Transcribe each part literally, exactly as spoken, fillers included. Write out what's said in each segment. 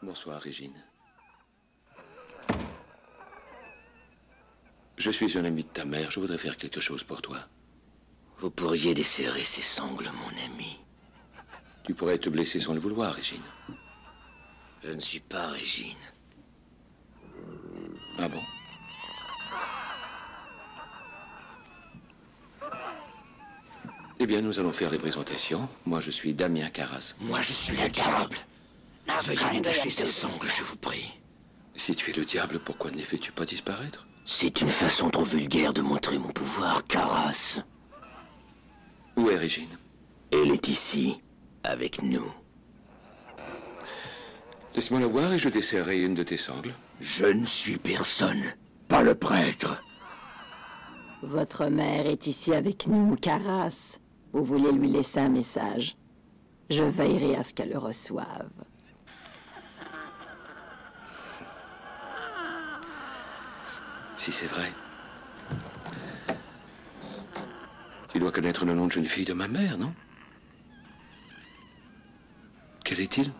Bonsoir, Régine. Je suis un ami de ta mère, je voudrais faire quelque chose pour toi. Vous pourriez desserrer ses sangles, mon ami. Tu pourrais te blesser sans le vouloir, Régine. Je ne suis pas Régine. Ah bon? Eh bien, nous allons faire les présentations. Moi, je suis Damien Carras. Moi, je suis le diable. Veuillez détacher ces sangles, je vous prie. Si tu es le diable, pourquoi ne les fais-tu pas disparaître? C'est une façon trop vulgaire de montrer mon pouvoir, Carras. Où est Régine? Elle est ici, avec nous. Laisse-moi la voir et je desserrerai une de tes sangles. Je ne suis personne, pas le prêtre. Votre mère est ici avec nous, Carras. Vous voulez lui laisser un message. Je veillerai à ce qu'elle le reçoive. Si c'est vrai. Tu dois connaître le nom de jeune fille de ma mère, non? Quel est-il?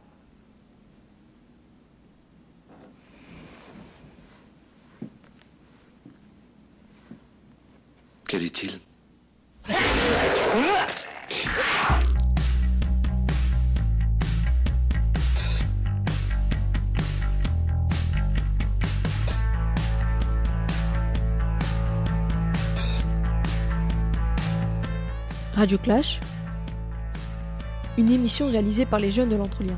Quel est-il? Radio Clash, une émission réalisée par les jeunes de l'Entrelien.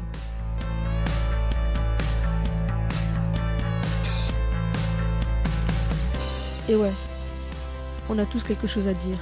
Et ouais, on a tous quelque chose à dire.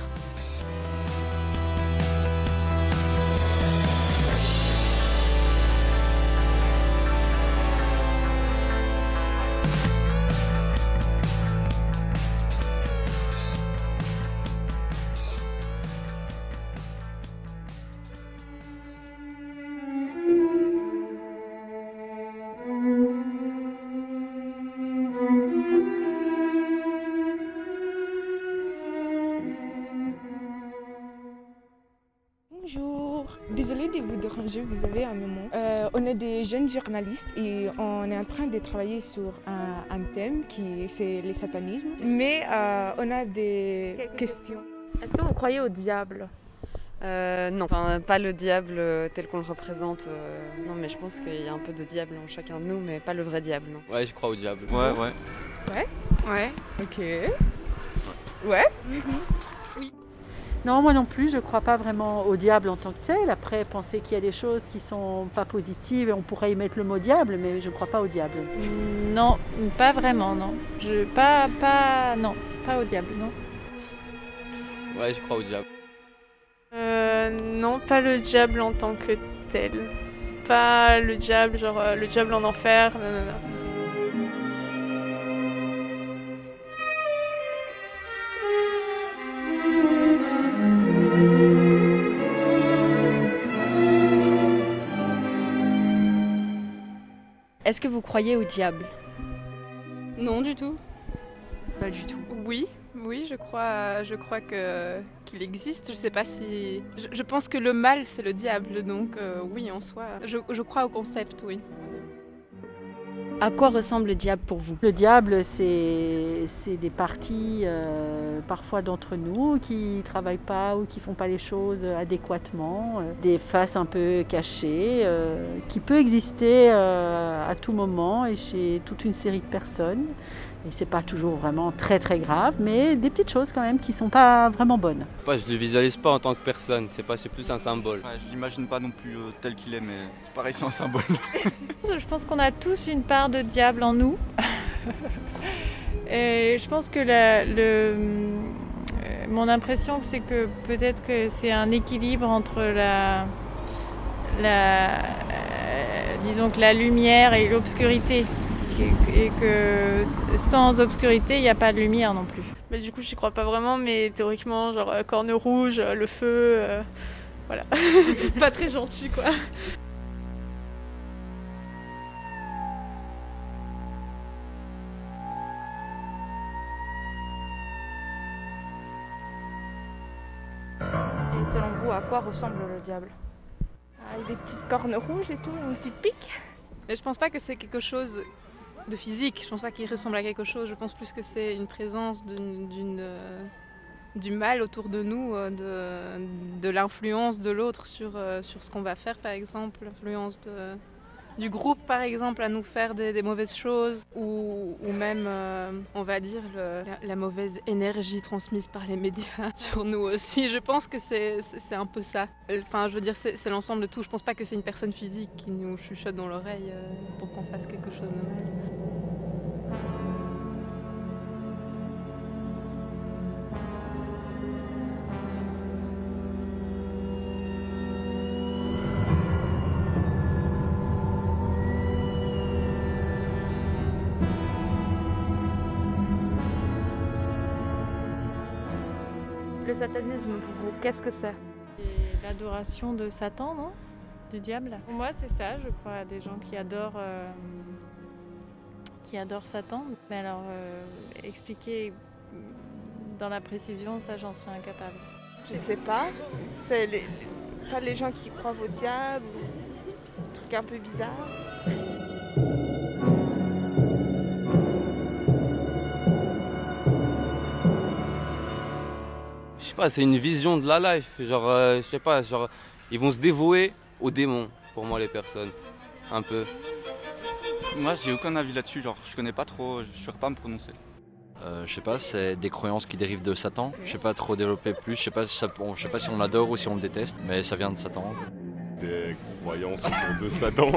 Bonjour, désolée de vous déranger, vous avez un moment. Euh, on est des jeunes journalistes et on est en train de travailler sur un, un thème qui c'est le satanisme. Mais euh, on a des Quelque questions. Est-ce que vous croyez au diable? Euh, non, enfin, pas le diable tel qu'on le représente. Euh, non, mais je pense qu'il y a un peu de diable en chacun de nous, mais pas le vrai diable, non. Ouais, je crois au diable. Ouais, ouais. Ouais. Ouais. Ok. Ouais. Mm-hmm. Oui. Non, moi non plus, je ne crois pas vraiment au diable en tant que tel. Après, penser qu'il y a des choses qui ne sont pas positives, on pourrait y mettre le mot diable, mais je ne crois pas au diable. Non, pas vraiment, non. Je, pas, pas, non, pas au diable, non. Ouais, je crois au diable. Euh, non, pas le diable en tant que tel. Pas le diable, genre euh, le diable en enfer, non, non, non. Est-ce que vous croyez au diable? Non, du tout. Pas du tout. Oui, oui, je crois, je crois que qu'il existe. Je sais pas si. Je, je pense que le mal, c'est le diable, donc euh, oui, en soi. Je, je crois au concept, oui. À quoi ressemble le diable pour vous? Le diable, c'est, c'est des parties, euh, parfois d'entre nous, qui ne travaillent pas ou qui ne font pas les choses adéquatement. Euh, des faces un peu cachées, euh, qui peut exister euh, à tout moment et chez toute une série de personnes. Et c'est pas toujours vraiment très très grave, mais des petites choses quand même qui sont pas vraiment bonnes. Ouais, je le visualise pas en tant que personne, c'est pas, c'est plus un symbole. Ouais, je l'imagine pas non plus euh, tel qu'il est, mais c'est pareil, c'est un symbole. Je pense qu'on a tous une part de diable en nous. Et je pense que la, le, euh, mon impression, c'est que peut-être que c'est un équilibre entre la, la, euh, disons que la lumière et l'obscurité. Et que sans obscurité, il n'y a pas de lumière non plus. Mais du coup, j'y crois pas vraiment, mais théoriquement, genre euh, corne rouge, euh, le feu, euh, voilà. Pas très gentil, quoi. Et selon vous, à quoi ressemble le diable? Ah, des petites cornes rouges et tout, une petite pique. Mais je pense pas que c'est quelque chose de physique, je pense pas qu'il ressemble à quelque chose, je pense plus que c'est une présence d'une, d'une, euh, du mal autour de nous, euh, de, de l'influence de l'autre sur, euh, sur ce qu'on va faire par exemple, l'influence de, du groupe par exemple à nous faire des, des mauvaises choses ou, ou même euh, on va dire le, la, la mauvaise énergie transmise par les médias sur nous aussi. Je pense que c'est, c'est, c'est un peu ça. Enfin je veux dire c'est, c'est l'ensemble de tout. Je pense pas que c'est une personne physique qui nous chuchote dans l'oreille euh, pour qu'on fasse quelque chose de mal. Le satanisme, pour vous, qu'est-ce que c'est? C'est l'adoration de Satan, non? Du diable. Pour moi, c'est ça, je crois, des gens qui adorent, euh, qui adorent Satan. Mais alors, euh, expliquer dans la précision, ça, j'en serais incapable. Je sais pas. C'est les, pas les gens qui croient au diable ou des trucs un peu bizarres. Je sais pas, c'est une vision de la life. Genre, euh, je sais pas, genre, ils vont se dévouer aux démons, pour moi, les personnes. Un peu. Moi, j'ai aucun avis là-dessus. Genre, je connais pas trop, je ne saurais pas me prononcer. Euh, je sais pas, c'est des croyances qui dérivent de Satan. Je sais pas trop développer plus. Je sais pas, ça, bon, je sais pas si on l'adore ou si on le déteste, mais ça vient de Satan. Des croyances autour de Satan.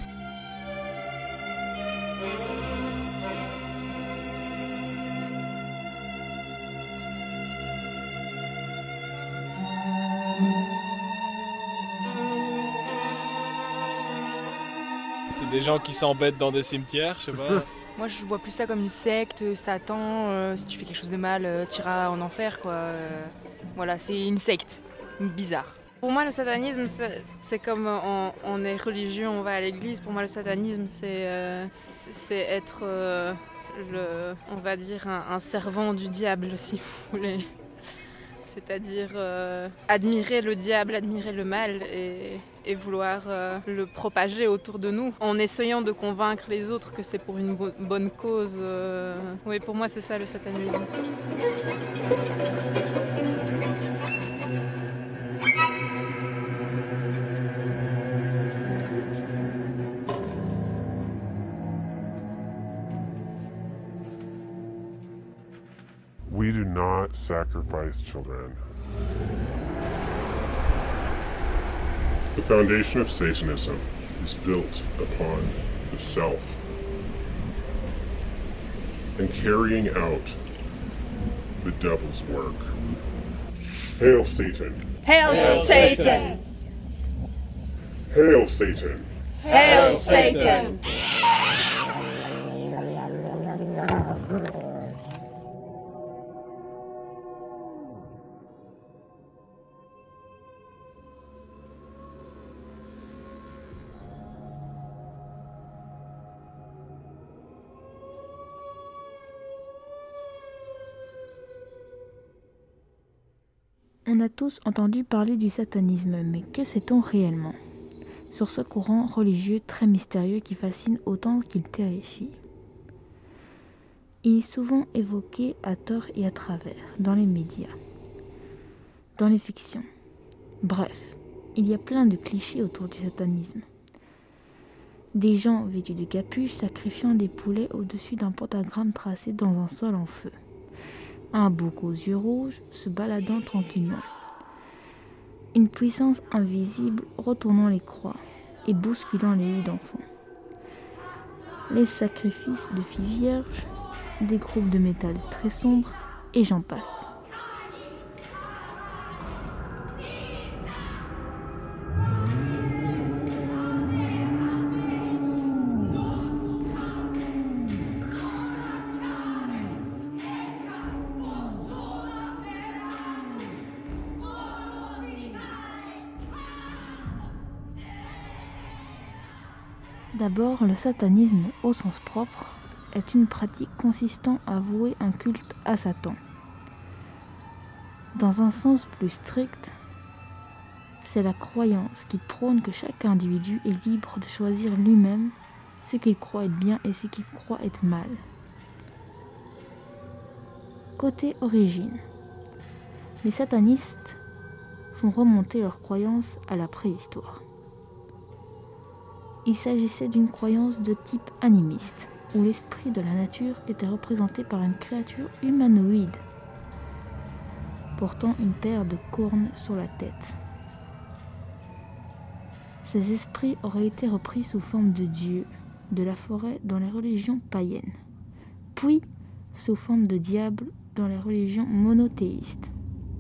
C'est des gens qui s'embêtent dans des cimetières, je sais pas. Moi je vois plus ça comme une secte, Satan, euh, si tu fais quelque chose de mal, euh, tu iras en enfer quoi. Euh, voilà, c'est une secte, bizarre. Pour moi le satanisme c'est, c'est comme on, on est religieux, on va à l'église, pour moi le satanisme c'est, euh, c'est être, euh, le, on va dire un, un servant du diable si vous voulez. C'est-à-dire euh, admirer le diable, admirer le mal et, et vouloir euh, le propager autour de nous en essayant de convaincre les autres que c'est pour une bo- bonne cause. Euh... Oui, pour moi, c'est ça le satanisme. We do not sacrifice children. The foundation of Satanism is built upon the self and carrying out the devil's work. Hail Satan! Hail, Hail Satan! Satan! Hail Satan! Hail Satan! On a tous entendu parler du satanisme, mais que sait-on réellement sur ce courant religieux très mystérieux qui fascine autant qu'il terrifie? Il est souvent évoqué à tort et à travers, dans les médias, dans les fictions. Bref, il y a plein de clichés autour du satanisme. Des gens vêtus de capuches sacrifiant des poulets au-dessus d'un pentagramme tracé dans un sol en feu. Un bouc aux yeux rouges se baladant tranquillement. Une puissance invisible retournant les croix et bousculant les lits d'enfants. Les sacrifices de filles vierges, des groupes de métal très sombres, et j'en passe. D'abord, le satanisme au sens propre est une pratique consistant à vouer un culte à Satan. Dans un sens plus strict, c'est la croyance qui prône que chaque individu est libre de choisir lui-même ce qu'ils croient être bien et ce qu'ils croient être mal. Côté origine, les satanistes font remonter leurs croyances à la préhistoire. Il s'agissait d'une croyance de type animiste, où l'esprit de la nature était représenté par une créature humanoïde, portant une paire de cornes sur la tête. Ces esprits auraient été repris sous forme de dieux de la forêt dans les religions païennes, puis sous forme de diables dans les religions monothéistes.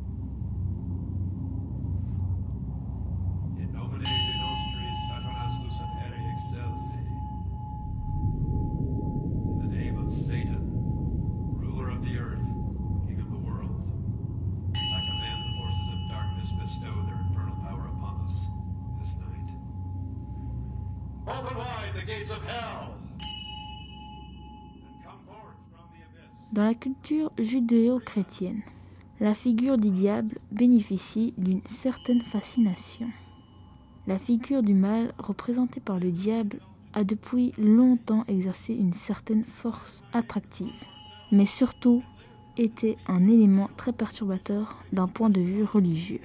Dans la culture judéo-chrétienne, la figure du diable bénéficie d'une certaine fascination. La figure du mal, représentée par le diable, a depuis longtemps exercé une certaine force attractive, mais surtout était un élément très perturbateur d'un point de vue religieux.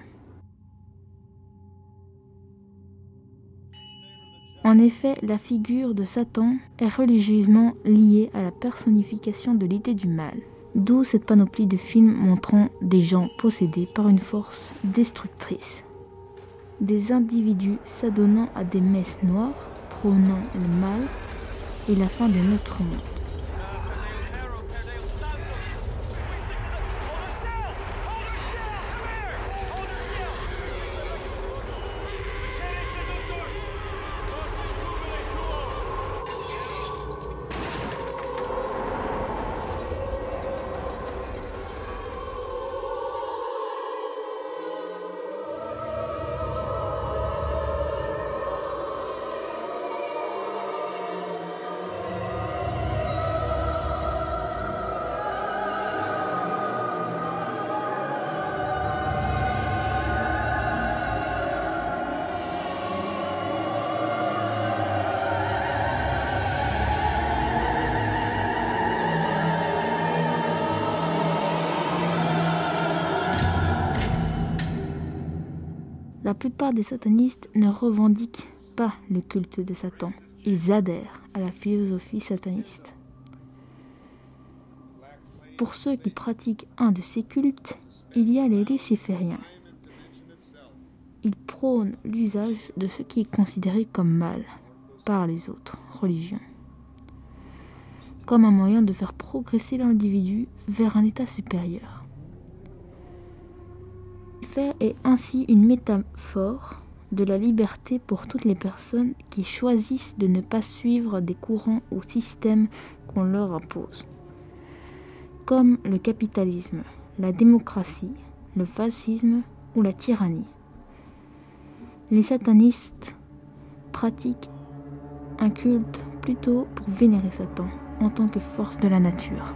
En effet, la figure de Satan est religieusement liée à la personnification de l'idée du mal, d'où cette panoplie de films montrant des gens possédés par une force destructrice. Des individus s'adonnant à des messes noires, prônant le mal et la fin de notre monde. La plupart des satanistes ne revendiquent pas le culte de Satan. Ils adhèrent à la philosophie sataniste. Pour ceux qui pratiquent un de ces cultes, il y a les lucifériens. Ils prônent l'usage de ce qui est considéré comme mal par les autres religions, comme un moyen de faire progresser l'individu vers un état supérieur. L'enfer est ainsi une métaphore de la liberté pour toutes les personnes qui choisissent de ne pas suivre des courants ou systèmes qu'on leur impose, comme le capitalisme, la démocratie, le fascisme ou la tyrannie. Les satanistes pratiquent un culte plutôt pour vénérer Satan en tant que force de la nature.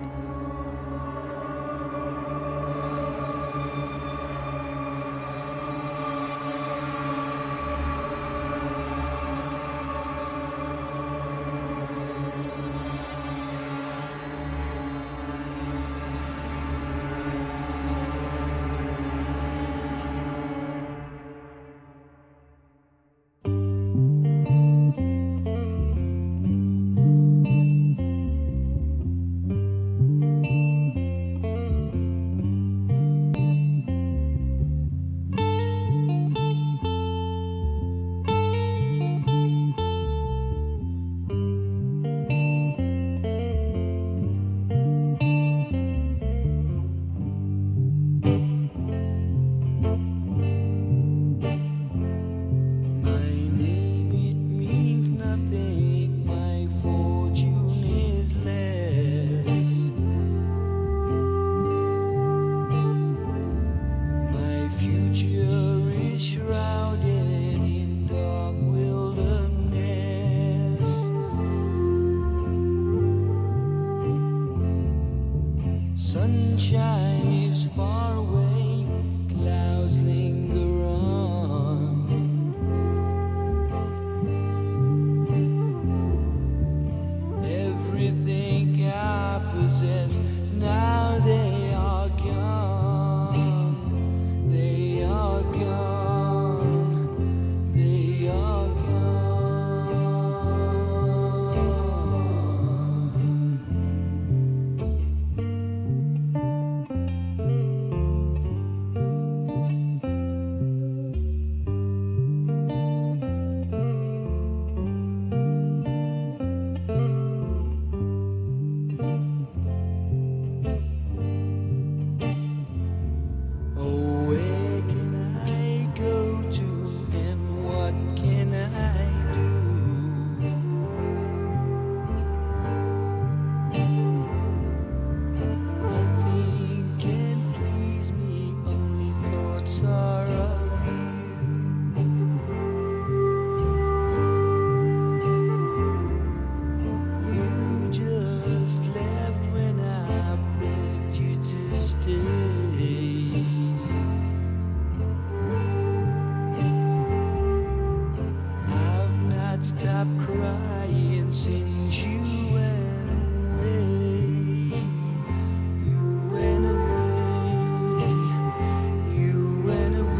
not stop crying since you went away. You went away. You went away.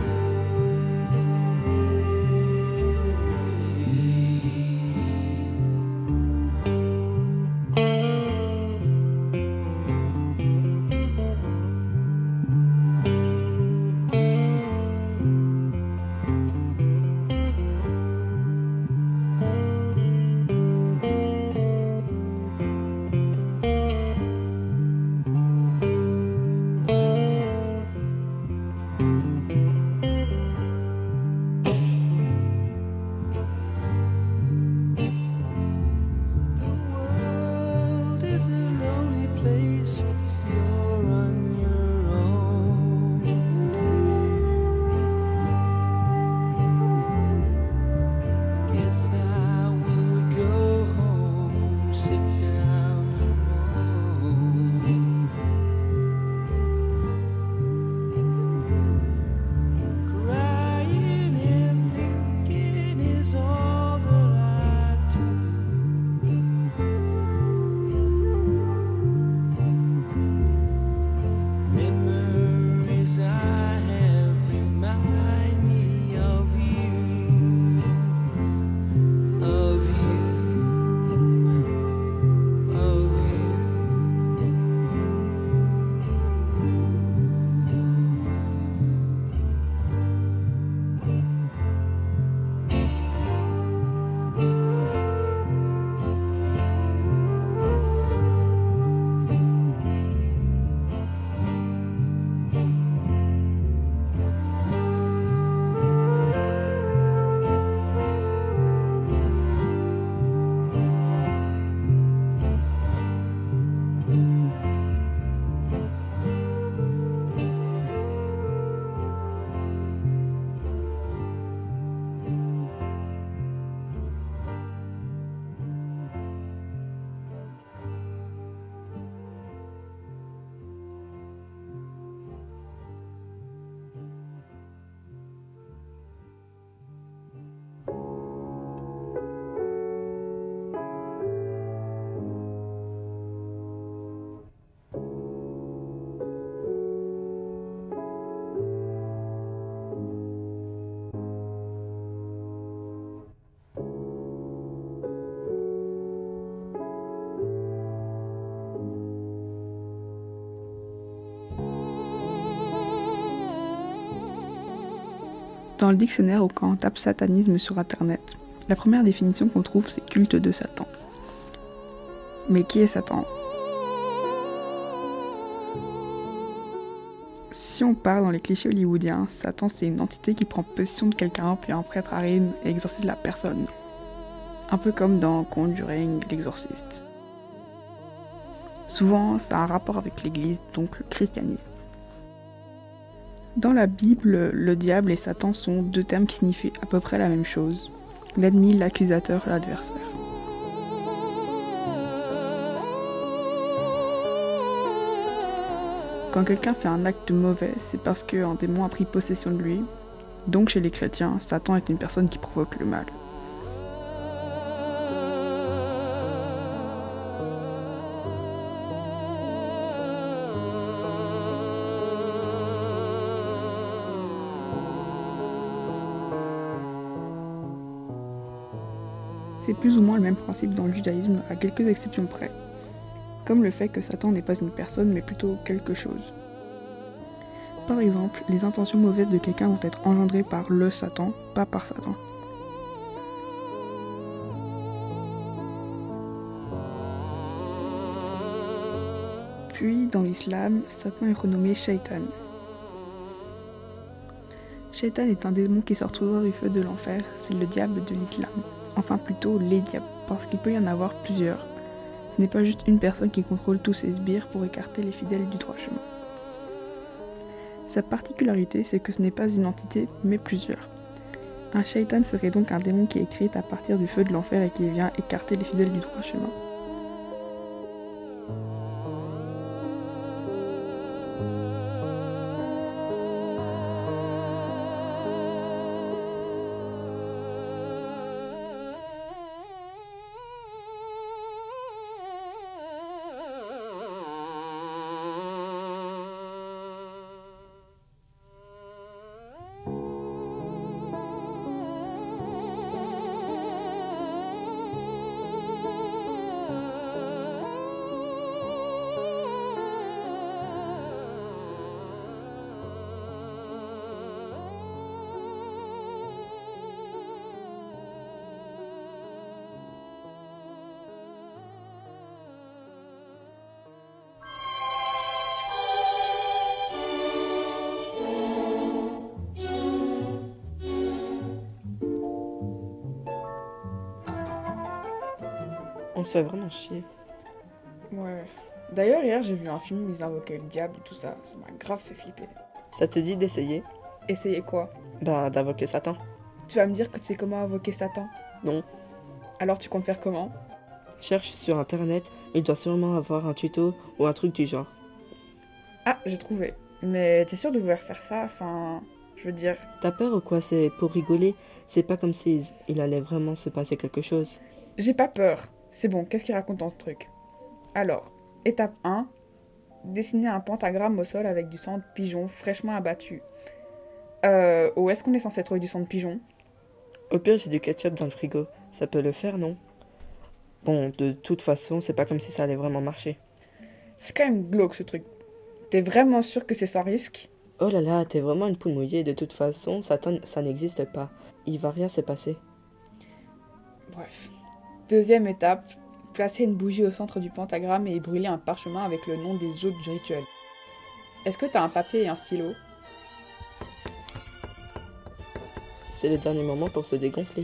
Dans le dictionnaire ou quand on tape satanisme sur internet, la première définition qu'on trouve c'est culte de Satan. Mais qui est Satan ? Si on part dans les clichés hollywoodiens, Satan c'est une entité qui prend possession de quelqu'un puis un prêtre arrive et exorcise la personne. Un peu comme dans Conjuring, l'exorciste. Souvent ça a un rapport avec l'église, donc le christianisme. Dans la Bible, le diable et Satan sont deux termes qui signifient à peu près la même chose. L'ennemi, l'accusateur, l'adversaire. Quand quelqu'un fait un acte mauvais, c'est parce qu'un démon a pris possession de lui. Donc chez les chrétiens, Satan est une personne qui provoque le mal. C'est plus ou moins le même principe dans le judaïsme, à quelques exceptions près. Comme le fait que Satan n'est pas une personne, mais plutôt quelque chose. Par exemple, les intentions mauvaises de quelqu'un vont être engendrées par le Satan, pas par Satan. Puis, dans l'islam, Satan est renommé Shaitan. Shaitan est un démon qui sort tout droit du feu de l'enfer, c'est le diable de l'islam. Enfin plutôt les diables, parce qu'il peut y en avoir plusieurs. Ce n'est pas juste une personne qui contrôle tous ses sbires pour écarter les fidèles du droit chemin. Sa particularité, c'est que ce n'est pas une entité, mais plusieurs. Un shaitan serait donc un démon qui est créé à partir du feu de l'enfer et qui vient écarter les fidèles du droit chemin. On se fait vraiment chier. Ouais. D'ailleurs, hier, j'ai vu un film où ils invoquaient le diable et tout ça. Ça m'a grave fait flipper. Ça te dit d'essayer? Essayer quoi? Bah, d'invoquer Satan. Tu vas me dire que tu sais comment invoquer Satan? Non. Alors tu comptes faire comment? Cherche sur internet, il doit sûrement avoir un tuto ou un truc du genre. Ah, j'ai trouvé. Mais t'es sûr de vouloir faire ça? Enfin, je veux dire... T'as peur ou quoi? C'est pour rigoler. C'est pas comme si il allait vraiment se passer quelque chose. J'ai pas peur. C'est bon, qu'est-ce qu'il raconte dans ce truc? Alors, étape un. Dessiner un pentagramme au sol avec du sang de pigeon fraîchement abattu. Euh, où est-ce qu'on est censé trouver du sang de pigeon? Au pire, j'ai du ketchup dans le frigo. Ça peut le faire, non? Bon, de toute façon, c'est pas comme si ça allait vraiment marcher. C'est quand même glauque ce truc. T'es vraiment sûr que c'est sans risque? Oh là là, t'es vraiment une poule mouillée. De toute façon, Satan, ça n'existe pas. Il va rien se passer. Bref. Deuxième étape. Placer une bougie au centre du pentagramme et brûler un parchemin avec le nom des hôtes du rituel. Est-ce que t'as un papier et un stylo? C'est le dernier moment pour se dégonfler.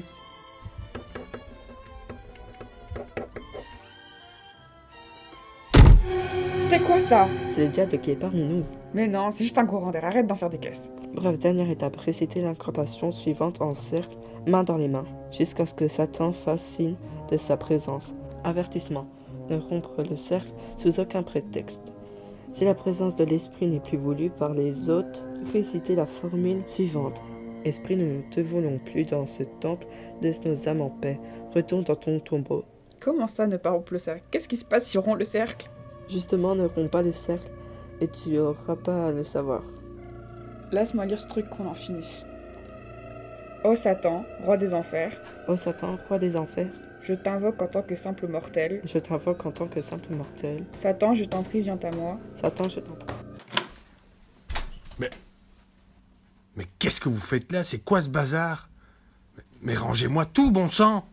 C'était quoi ça? C'est le diable qui est parmi nous. Mais non, c'est juste un courant d'air, arrête d'en faire des caisses. Bref, dernière étape, réciter l'incantation suivante en cercle, main dans les mains, jusqu'à ce que Satan fasse signe de sa présence. Avertissement, ne rompre le cercle sous aucun prétexte. Si la présence de l'esprit n'est plus voulue par les hôtes, récitez la formule suivante. Esprit, nous ne te voulons plus dans ce temple, laisse nos âmes en paix, retourne dans ton tombeau. Comment ça, ne pas rompre le cercle? Qu'est-ce qui se passe si on rompt le cercle? Justement, ne romps pas le cercle, et tu auras pas à le savoir. Laisse-moi lire ce truc qu'on en finisse. Ô Satan, roi des enfers. Ô Satan, roi des enfers. Je t'invoque en tant que simple mortel. Je t'invoque en tant que simple mortel. Satan, je t'en prie, viens à moi. Satan, je t'en prie. Mais... Mais qu'est-ce que vous faites là? C'est quoi ce bazar? Mais, mais rangez-moi tout, bon sang!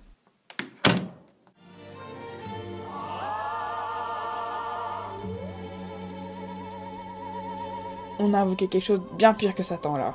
On a invoqué quelque chose de bien pire que Satan, là.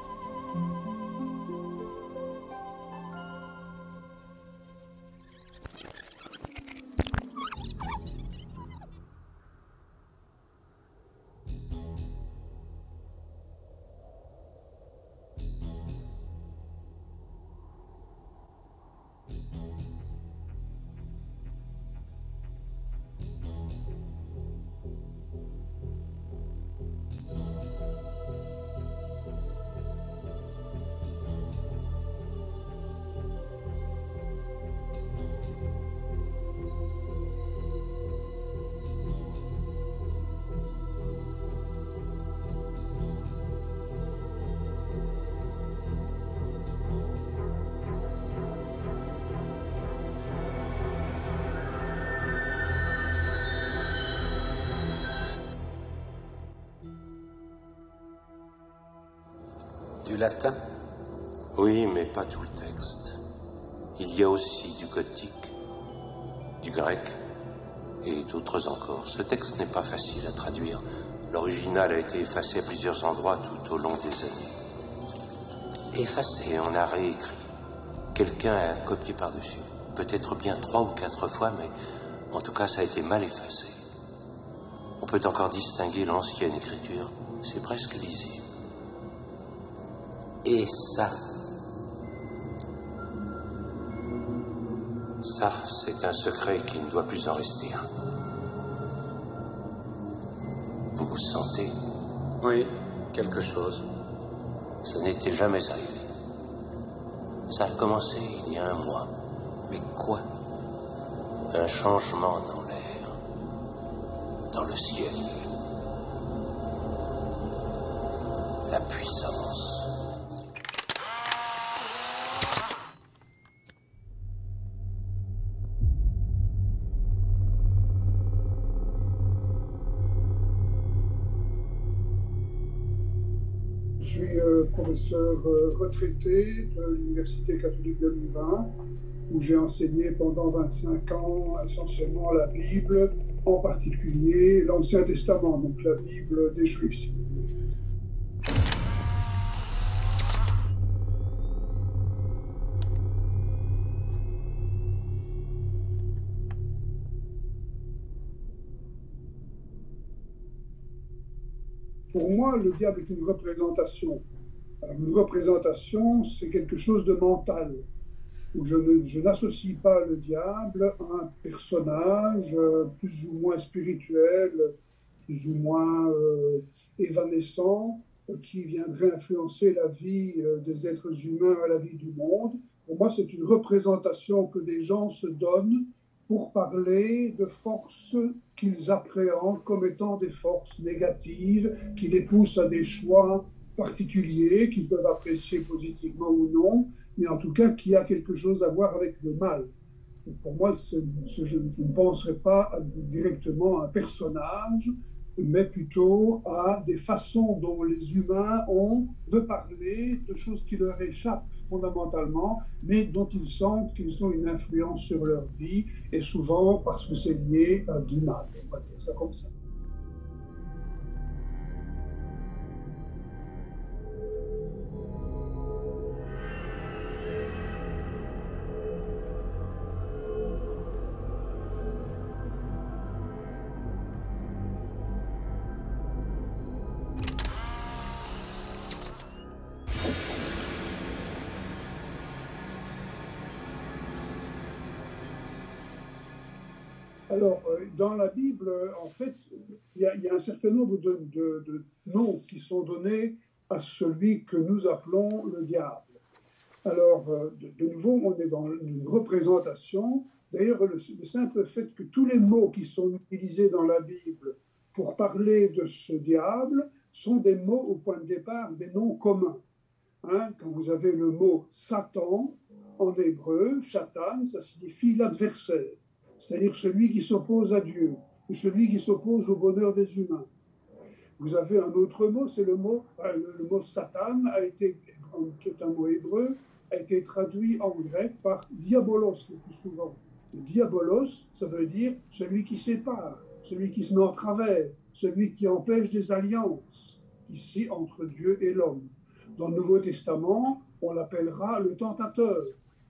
Du latin? Oui, mais pas tout le texte. Il y a aussi du gothique, du grec et d'autres encore. Ce texte n'est pas facile à traduire. L'original a été effacé à plusieurs endroits tout au long des années. Effacé, on a réécrit. Quelqu'un a copié par-dessus. Peut-être bien trois ou quatre fois, mais en tout cas, ça a été mal effacé. On peut encore distinguer l'ancienne écriture. C'est presque lisible. Et ça, ça, c'est un secret qui ne doit plus en rester un. Vous vous sentez? Oui, quelque chose. Ça n'était jamais arrivé. Ça a commencé il y a un mois. Mais quoi? Un changement dans l'air, dans le ciel. La puissance. Je suis euh, professeur euh, retraité de l'Université catholique de Louvain, où j'ai enseigné pendant vingt-cinq ans essentiellement la Bible, en particulier l'Ancien Testament, donc la Bible des Juifs, si vous voulez. Pour moi, le diable est une représentation. Alors, une représentation, c'est quelque chose de mental, où je, ne, je n'associe pas le diable à un personnage euh, plus ou moins spirituel, plus ou moins euh, évanescent, euh, qui viendrait influencer la vie euh, des êtres humains à la vie du monde. Pour moi, c'est une représentation que des gens se donnent pour parler de forces qu'ils appréhendent comme étant des forces négatives, qui les poussent à des choix particuliers, qu'ils peuvent apprécier positivement ou non, mais en tout cas qui a quelque chose à voir avec le mal. Et pour moi, c'est, c'est, je ne penserais pas à, directement à un personnage, mais plutôt à des façons dont les humains ont de parler de choses qui leur échappent fondamentalement, mais dont ils sentent qu'ils ont une influence sur leur vie, et souvent parce que c'est lié à du mal. On va dire ça comme ça. Alors, dans la Bible, en fait, il y, y a un certain nombre de, de, de noms qui sont donnés à celui que nous appelons le diable. Alors, de, de nouveau, on est dans une représentation. D'ailleurs, le, le simple fait que tous les mots qui sont utilisés dans la Bible pour parler de ce diable sont des mots, au point de départ, des noms communs. Hein, quand vous avez le mot Satan, en hébreu, Shatan, ça signifie l'adversaire. C'est-à-dire celui qui s'oppose à Dieu, ou celui qui s'oppose au bonheur des humains. Vous avez un autre mot, c'est le mot, le, le mot Satan, a été, qui est un mot hébreu, a été traduit en grec par diabolos le plus souvent. Le diabolos, ça veut dire celui qui sépare, celui qui se met en travers, celui qui empêche des alliances, ici entre Dieu et l'homme. Dans le Nouveau Testament, on l'appellera le tentateur.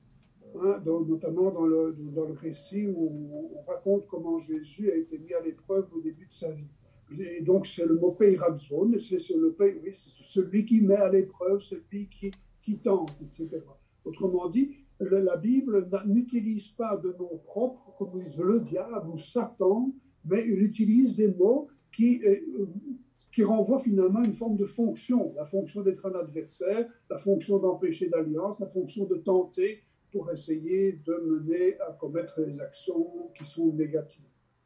Hein, dans, notamment dans le, dans le récit où on, on raconte comment Jésus a été mis à l'épreuve au début de sa vie. Et donc c'est le mot peirazon, c'est, c'est, le, oui, c'est celui qui met à l'épreuve, celui qui, qui tente, et cetera. Autrement dit, le, la Bible n'utilise pas de noms propres comme le diable ou Satan, mais elle utilise des mots qui, euh, qui renvoient finalement à une forme de fonction, la fonction d'être un adversaire, la fonction d'empêcher d'alliance, la fonction de tenter, pour essayer de mener à commettre des actions qui sont négatives.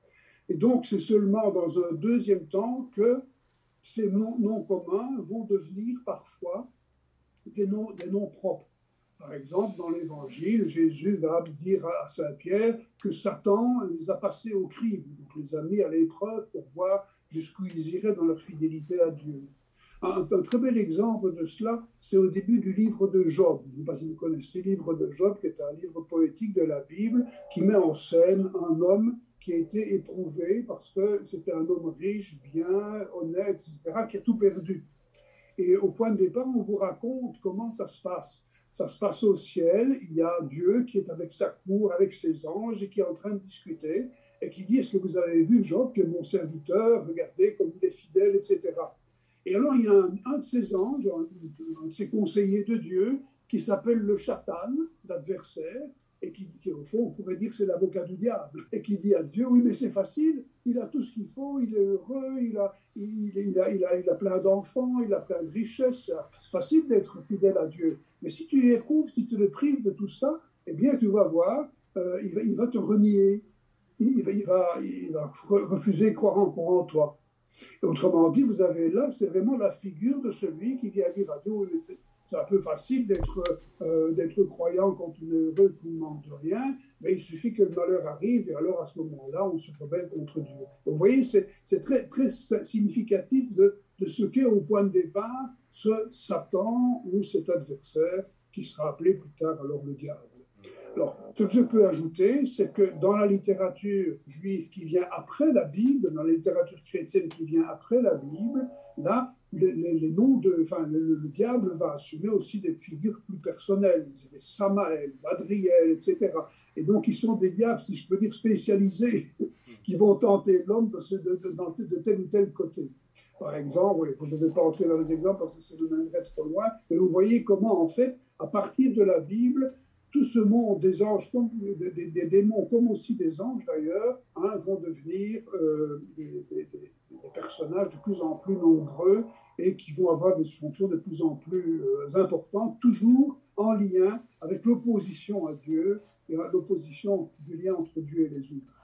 Et donc, c'est seulement dans un deuxième temps que ces noms, noms communs vont devenir parfois des noms, des noms propres. Par exemple, dans l'Évangile, Jésus va dire à Saint-Pierre que Satan les a passés au crible, donc les a mis à l'épreuve pour voir jusqu'où ils iraient dans leur fidélité à Dieu. Un, un très bel exemple de cela, c'est au début du livre de Job. Je ne sais pas si vous connaissez le livre de Job, qui est un livre poétique de la Bible, qui met en scène un homme qui a été éprouvé parce que c'était un homme riche, bien, honnête, et cetera, qui a tout perdu. Et au point de départ, on vous raconte comment ça se passe. Ça se passe au ciel, il y a Dieu qui est avec sa cour, avec ses anges, et qui est en train de discuter, et qui dit, est-ce que vous avez vu Job, qui est mon serviteur, regardez comme il est fidèle, et cetera. Et alors, il y a un, un de ces anges, un, un de ces conseillers de Dieu, qui s'appelle le Shatan, l'adversaire, et qui, qui, au fond, on pourrait dire c'est l'avocat du diable, et qui dit à Dieu, oui, mais c'est facile, il a tout ce qu'il faut, il est heureux, il a, il, il a, il a, il a plein d'enfants, il a plein de richesses, c'est facile d'être fidèle à Dieu. Mais si tu l'éprouves, si tu le prives de tout ça, eh bien, tu vas voir, euh, il, va, il va te renier, il, il, va, il, va, il va refuser de croire encore en toi. Et autrement dit, vous avez là, c'est vraiment la figure de celui qui vient dire à Dieu, c'est un peu facile d'être, euh, d'être croyant quand on est heureux, qu'on ne manque de rien, mais il suffit que le malheur arrive, et alors à ce moment-là, on se rebelle contre Dieu. Vous voyez, c'est, c'est très, très significatif de, de ce qu'est au point de départ ce Satan ou cet adversaire qui sera appelé plus tard alors le diable. Alors, ce que je peux ajouter, c'est que dans la littérature juive qui vient après la Bible, dans la littérature chrétienne qui vient après la Bible, là, les, les, les noms de, enfin, le, le diable va assumer aussi des figures plus personnelles, des Samaël, Adriel, et cetera. Et donc, ils sont des diables, si je peux dire, spécialisés, qui vont tenter l'homme de, de, de, de, de tel ou tel côté. par exemple, oui, je ne vais pas entrer dans les exemples parce que ça nous mènerait trop loin, mais vous voyez comment, en fait, à partir de la Bible, tout ce monde des anges, comme, des, des, des démons, comme aussi des anges d'ailleurs, hein, vont devenir euh, des, des, des, des personnages de plus en plus nombreux et qui vont avoir des fonctions de plus en plus euh, importantes, toujours en lien avec l'opposition à Dieu et l'opposition du lien entre Dieu et les humains.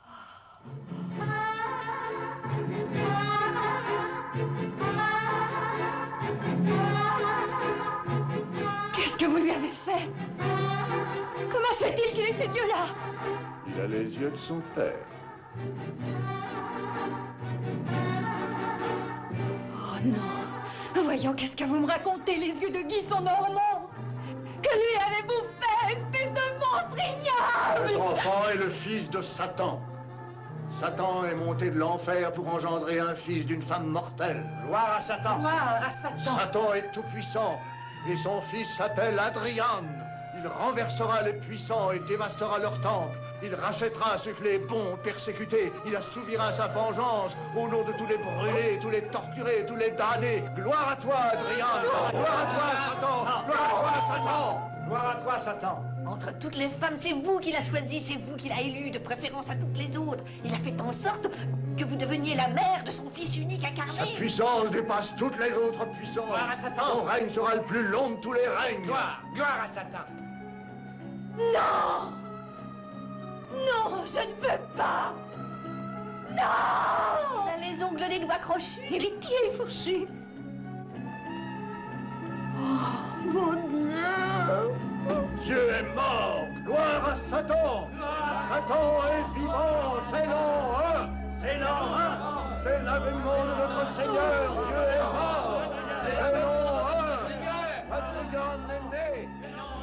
Qu'est-ce que vous lui avez fait? Comment se fait-il qu'il ait ces yeux-là? Il a les yeux de son père. Oh non! Voyons, qu'est-ce que vous me racontez? Les yeux de Guy sont normaux! Que lui avez-vous fait, espèce de monstre ignoble? Votre enfant est le fils de Satan. Satan est monté de l'enfer pour engendrer un fils d'une femme mortelle. Gloire à Satan! Gloire à Satan! Satan est tout-puissant et son fils s'appelle Adrian. Il renversera les puissants et dévastera leur temple. Il rachètera ceux que les bons ont persécutés. Il assouvira sa vengeance au nom de tous les brûlés, tous les torturés, tous les damnés. Gloire à toi, Adrien. Gloire à toi, Satan. Gloire à toi, Satan. Gloire à toi, Satan. Entre toutes les femmes, c'est vous qui l'a choisi, c'est vous qui l'a élu, de préférence à toutes les autres. Il a fait en sorte que vous deveniez la mère de son fils unique incarné. Sa puissance dépasse toutes les autres puissances. Gloire à Satan. Son règne sera le plus long de tous les règnes. Gloire, gloire à Satan. Non! Non, je ne veux pas! Non! Il a les ongles des doigts crochus et les pieds fourchus. Oh, mon Dieu! Dieu est mort! Gloire à Satan! Satan est vivant! C'est l'an un! C'est l'an un! C'est l'avènement de notre Seigneur! Dieu est mort! C'est l'an un! Adrien est né!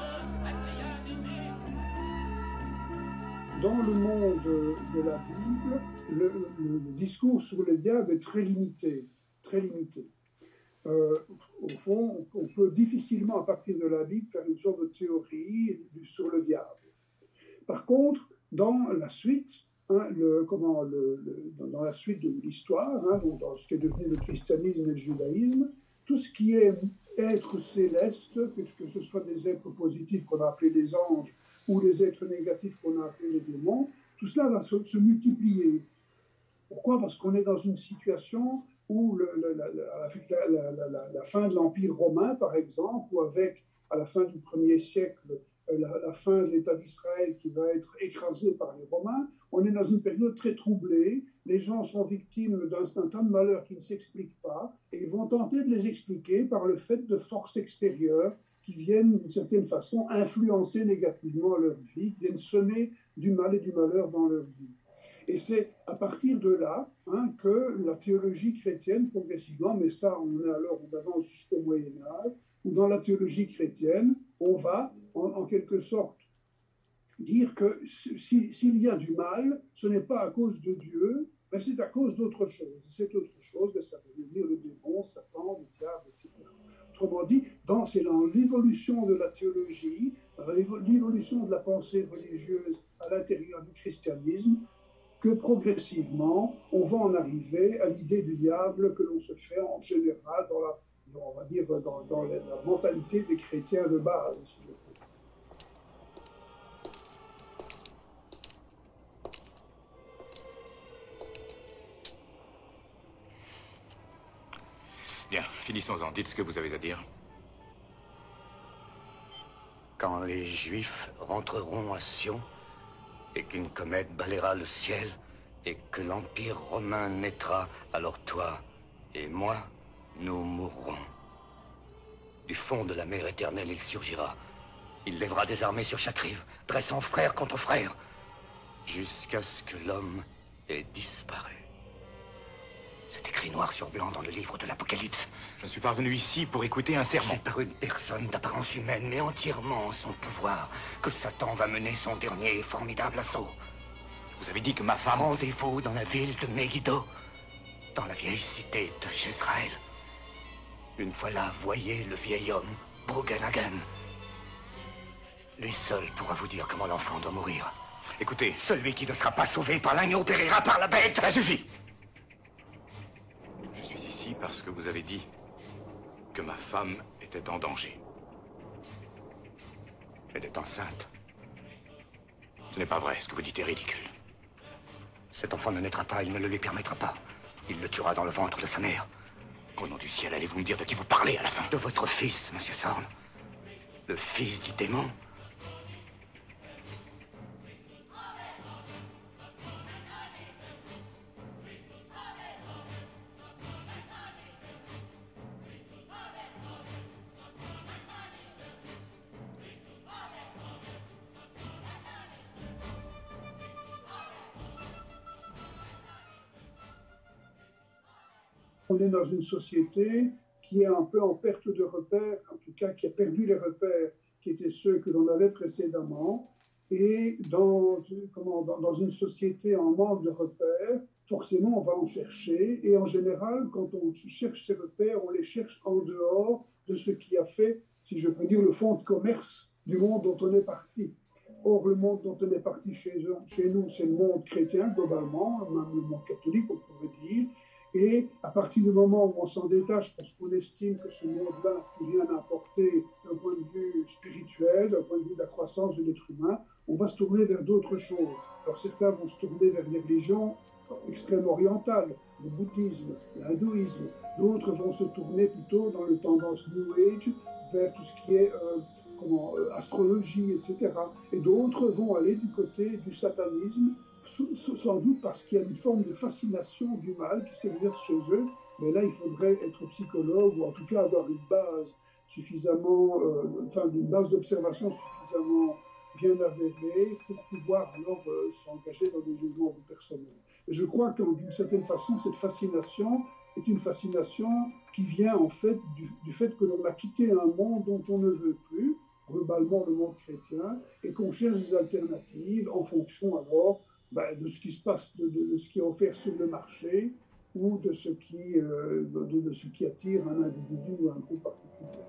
Dans le monde de la Bible, le, le discours sur le diable est très limité, très limité. Euh, au fond, on peut difficilement, à partir de la Bible, faire une sorte de théorie sur le diable. Par contre, dans la suite, hein, le, comment, le, le, dans la suite de l'histoire, hein, donc dans ce qui est devenu le christianisme et le judaïsme, tout ce qui est être céleste, que, que ce soit des êtres positifs qu'on a appelés les anges, ou les êtres négatifs qu'on a appelés les démons, tout cela va se, se multiplier. Pourquoi? Parce qu'on est dans une situation où, le, le, la, avec la, la, la, la fin de l'Empire romain, par exemple, ou avec, à la fin du premier siècle, la, la fin de l'État d'Israël qui va être écrasé par les Romains, on est dans une période très troublée. Les gens sont victimes d'un tas de malheurs qui ne s'expliquent pas, et ils vont tenter de les expliquer par le fait de forces extérieures qui viennent, d'une certaine façon, influencer négativement leur vie, qui viennent semer du mal et du malheur dans leur vie. Et c'est à partir de là hein, que la théologie chrétienne, progressivement, mais ça, on est alors, on avance jusqu'au Moyen-Âge, où dans la théologie chrétienne, on va, en, en quelque sorte, dire que si, s'il y a du mal, ce n'est pas à cause de Dieu, mais c'est à cause d'autre chose. Cette autre chose, ça veut dire le démon, Satan, le diable, et cetera. Autrement dit, dans, c'est dans l'évolution de la théologie, l'évolution de la pensée religieuse à l'intérieur du christianisme, que progressivement, on va en arriver à l'idée du diable que l'on se fait en général dans la, on va dire, dans, dans la, la mentalité des chrétiens de base, si je peux. Bien, finissons-en. Dites ce que vous avez à dire. Quand les Juifs rentreront à Sion, et qu'une comète balayera le ciel, et que l'Empire romain naîtra, alors toi et moi, nous mourrons. Du fond de la mer éternelle, il surgira. Il lèvera des armées sur chaque rive, dressant frère contre frère, jusqu'à ce que l'homme ait disparu. C'est écrit noir sur blanc dans le livre de l'Apocalypse. Je ne suis pas venu ici pour écouter un sermon. C'est par une personne d'apparence humaine, mais entièrement en son pouvoir, que Satan va mener son dernier et formidable assaut. Vous avez dit que ma femme... Rendez-vous dans la ville de Megiddo, dans la vieille cité de Jezraël. Une fois là, voyez le vieil homme, Bougan-Hagan. Lui seul pourra vous dire comment l'enfant doit mourir. Écoutez... Celui qui ne sera pas sauvé par l'agneau périra par la bête. Ça suffit! parce que vous avez dit que ma femme était en danger. Elle est enceinte. Ce n'est pas vrai, ce que vous dites est ridicule. Cet enfant ne naîtra pas, il ne le lui permettra pas. Il le tuera dans le ventre de sa mère. Qu'au nom du ciel, allez-vous me dire de qui vous parlez à la fin? De votre fils, monsieur Zorn. Le fils du démon. On est dans une société qui est un peu en perte de repères, en tout cas qui a perdu les repères qui étaient ceux que l'on avait précédemment. Et dans, comment, dans, dans une société en manque de repères, forcément on va en chercher. Et en général, quand on cherche ces repères, on les cherche en dehors de ce qui a fait, si je peux dire, le fonds de commerce du monde dont on est parti. Or, le monde dont on est parti chez, chez nous, c'est le monde chrétien globalement, même le monde catholique, on pourrait dire. Et à partir du moment où on s'en détache parce qu'on estime que ce monde-là n'a plus rien à apporter d'un point de vue spirituel, d'un point de vue de la croissance de l'être humain, on va se tourner vers d'autres choses. Alors certains vont se tourner vers les religions extrêmes orientales, le bouddhisme, l'hindouisme. D'autres vont se tourner plutôt dans le tendance New Age vers tout ce qui est euh, comment, euh, astrologie, et cetera. Et d'autres vont aller du côté du satanisme, sans doute parce qu'il y a une forme de fascination du mal qui s'exerce chez eux, mais là il faudrait être psychologue ou en tout cas avoir une base suffisamment, euh, enfin une base d'observation suffisamment bien avérée pour pouvoir alors euh, s'engager dans des jugements personnels. Et je crois que d'une certaine façon cette fascination est une fascination qui vient en fait du, du fait que l'on a quitté un monde dont on ne veut plus, globalement le monde chrétien, et qu'on cherche des alternatives en fonction alors Ben, de ce qui se passe, de, de, de ce qui est offert sur le marché ou de ce qui, euh, de, de ce qui attire un individu ou un groupe particulier.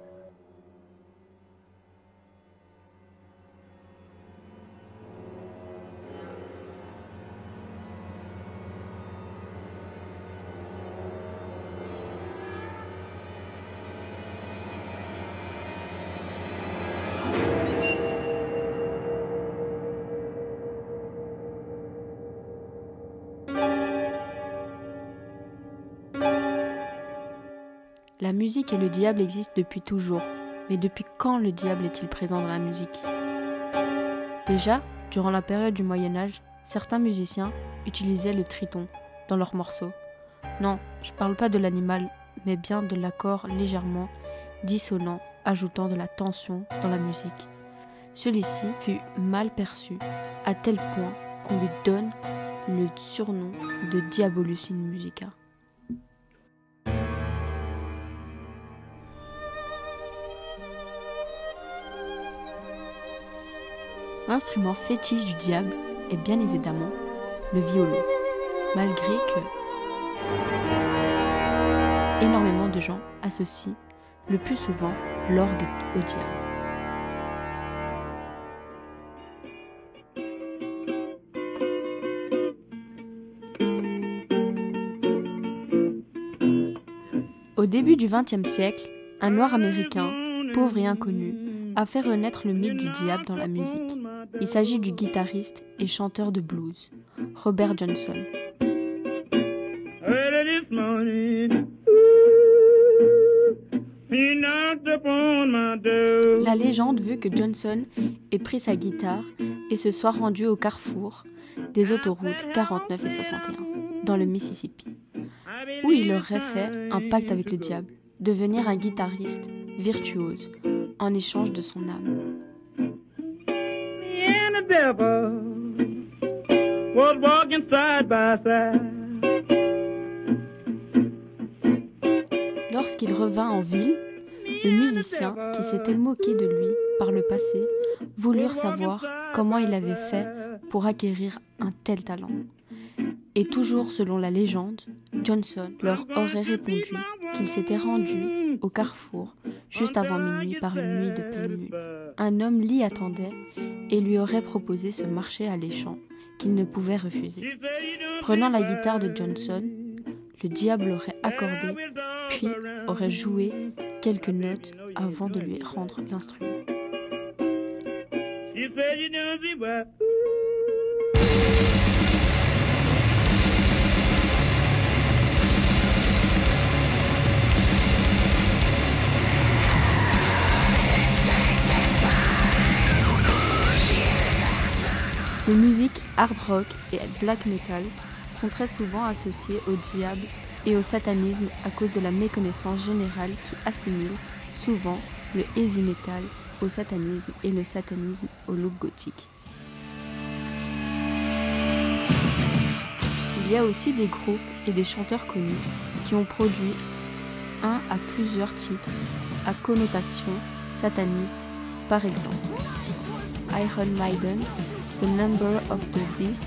La musique et le diable existent depuis toujours, mais depuis quand le diable est-il présent dans la musique? Déjà, durant la période du Moyen-Âge, certains musiciens utilisaient le triton dans leurs morceaux. Non, je parle pas de l'animal, mais bien de l'accord légèrement dissonant, ajoutant de la tension dans la musique. Celui-ci fut mal perçu, à tel point qu'on lui donne le surnom de Diabolus in Musica. L'instrument fétiche du diable est bien évidemment le violon, malgré que énormément de gens associent le plus souvent l'orgue au diable. Au début du vingtième siècle, un noir américain, pauvre et inconnu, a fait renaître le mythe du diable dans la musique. Il s'agit du guitariste et chanteur de blues, Robert Johnson. La légende veut que Johnson ait pris sa guitare et se soit rendu au carrefour des autoroutes quarante-neuf et soixante et un, dans le Mississippi, où il aurait fait un pacte avec le diable, devenir un guitariste virtuose en échange de son âme. Lorsqu'il revint en ville, le musicien, qui s'était moqué de lui par le passé, voulut savoir comment il avait fait pour acquérir un tel talent. Et toujours selon la légende, Johnson leur aurait répondu qu'il s'était rendu au carrefour juste avant minuit par une nuit de pleine lune. Un homme l'y attendait et lui aurait proposé ce marché alléchant qu'il ne pouvait refuser. Prenant la guitare de Johnson, le diable l'aurait accordée, puis aurait joué quelques notes avant de lui rendre l'instrument. Les musiques hard rock et black metal sont très souvent associées au diable et au satanisme à cause de la méconnaissance générale qui assimile souvent le heavy metal au satanisme et le satanisme au look gothique. Il y a aussi des groupes et des chanteurs connus qui ont produit un à plusieurs titres à connotation sataniste, par exemple Iron Maiden, The Number of the Beast,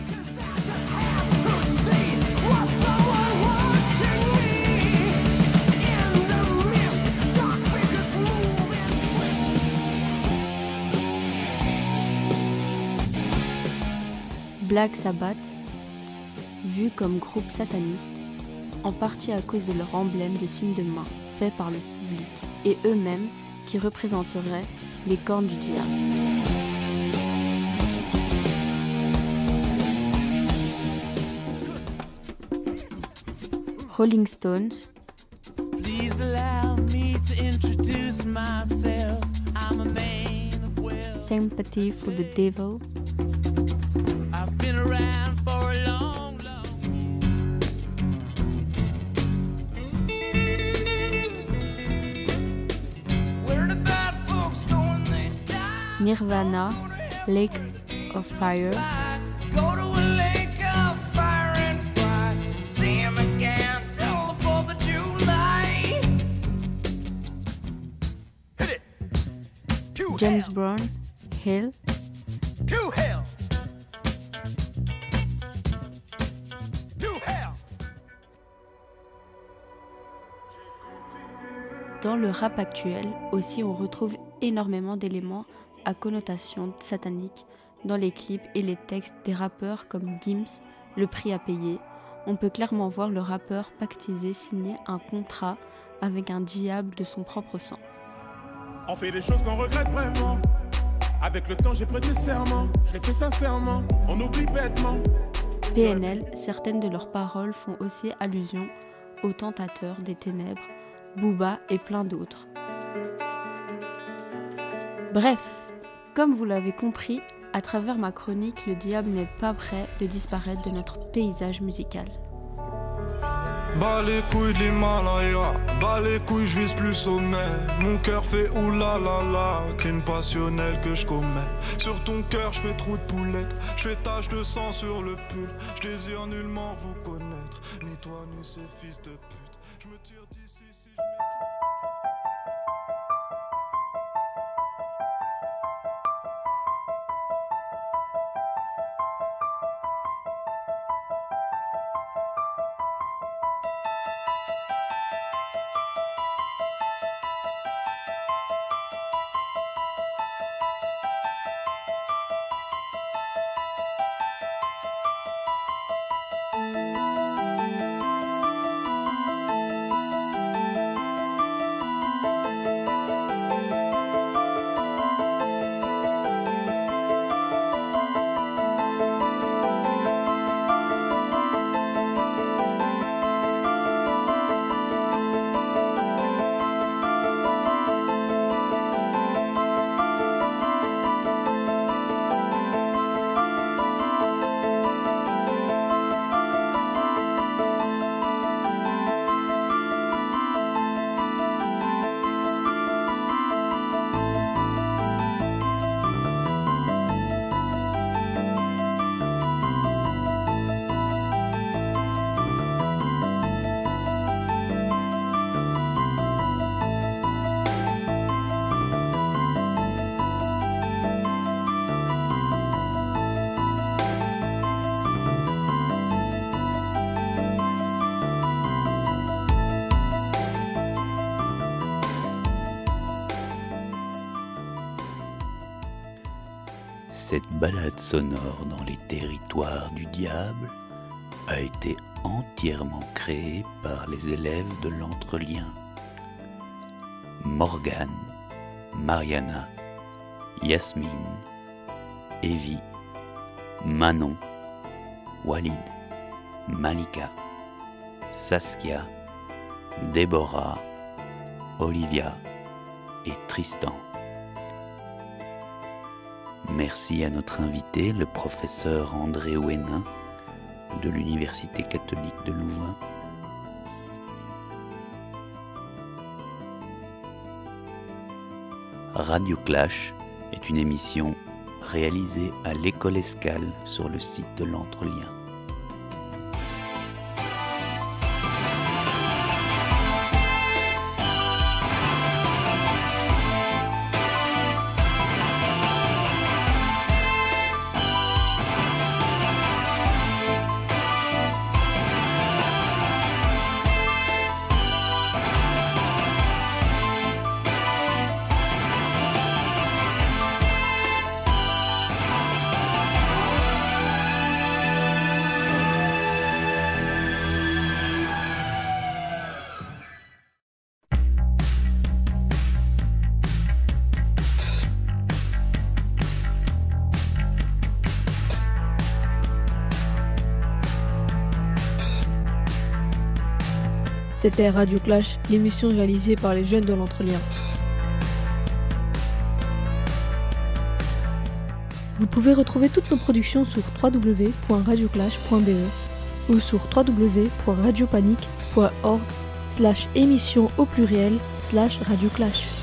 Black Sabbath, vu comme groupe sataniste, en partie à cause de leur emblème de signe de main fait par le public, et eux-mêmes qui représenteraient les cornes du diable. Rolling Stones, Please allow me to introduce myself. I'm a man of wealth. Sympathy for the Devil, I've been around for a long, long. Where the bad folks going? They die. Nirvana, Lake of Fire, Go to a lake of fire and fry. See 'em again till the fourth of July. Hit it. To James hell. Brown, Hell, To hell. To hell. Dans le rap actuel aussi, on retrouve énormément d'éléments à connotation satanique dans les clips et les textes des rappeurs comme Gims, Le Prix à payer. On peut clairement voir le rappeur pactisé signer un contrat avec un diable de son propre sang. On fait des choses qu'on regrette vraiment. Avec le temps, j'ai prêté serment. Je l'ai fait sincèrement. On oublie bêtement. P N L, certaines de leurs paroles font aussi allusion aux tentateurs des ténèbres, Booba et plein d'autres. Bref, comme vous l'avez compris, à travers ma chronique, le diable n'est pas prêt de disparaître de notre paysage musical. Bas les couilles de l'Himalaya, bas les couilles, je vise plus sommet. Mon cœur fait oulala la, crime passionnel que je commets. Sur ton cœur, je fais trou de poulette, je fais tache de sang sur le pull. Je désire nullement vous connaître, ni toi ni ces fils de pute. Je me tire d'ici si je... Cette balade sonore dans les territoires du diable a été entièrement créé par les élèves de l'Entrelien. Morgane, Mariana, Yasmine, Evie, Manon, Walid, Malika, Saskia, Déborah, Olivia et Tristan. Merci à notre invité, le professeur André Ouénin de l'Université catholique de Louvain. Radio Clash est une émission réalisée à l'École Escale sur le site de l'Entrelien. C'était Radio Clash, l'émission réalisée par les jeunes de l'Entrelien. Vous pouvez retrouver toutes nos productions sur w w w point radio clash point b e ou sur w w w point radio panique point org slash émission au pluriel slash Radio Clash.